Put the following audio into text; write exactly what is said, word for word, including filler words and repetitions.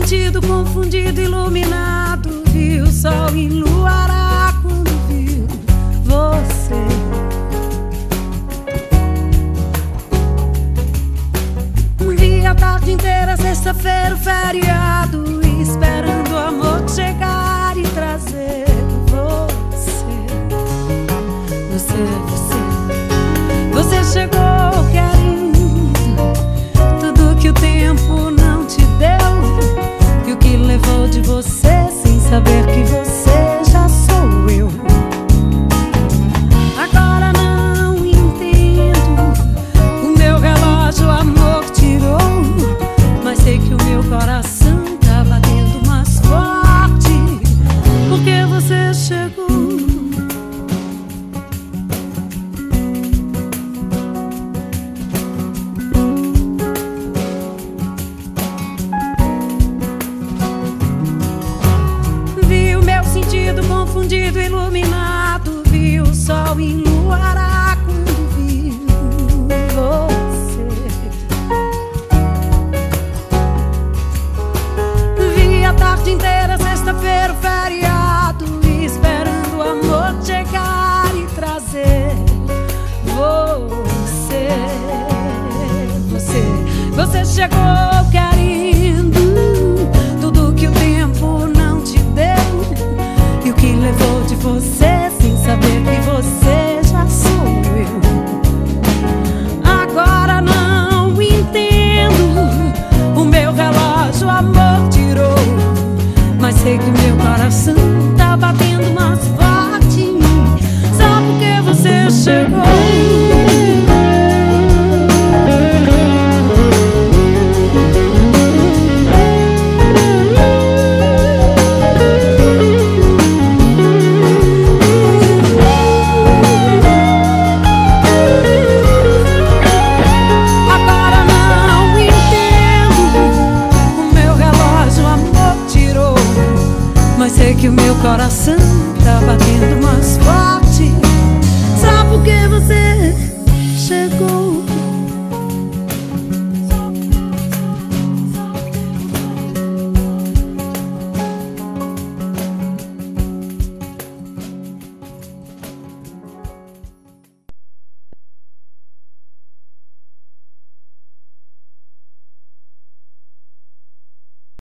sentido confundido, iluminado, vi o sol enluarar quando vi você. Vi a tarde inteira, sexta-feira, o feriado, esperando o amor chegar e trazer você. Você, você, você chegou querendo tudo que o tempo não te deu, e o que levou de você sem saber que você já sou eu. Agora não entendo, o meu relógio o amor tirou, mas sei que o meu coração tá batendo mais forte, porque você chegou. Confundido, iluminado, vi o sol enluarar quando vi você. Vi a tarde inteira, sexta-feira, o feriado, esperando o amor chegar e trazer você. Você, você chegou querendo tudo que o tempo não te deu, e o que levou de você sem saber que você já sou eu. Agora não entendo, o meu relógio o amor tirou, mas sei que o meu coração tá batendo mais forte em mim, só porque você chegou. Sei que o meu coração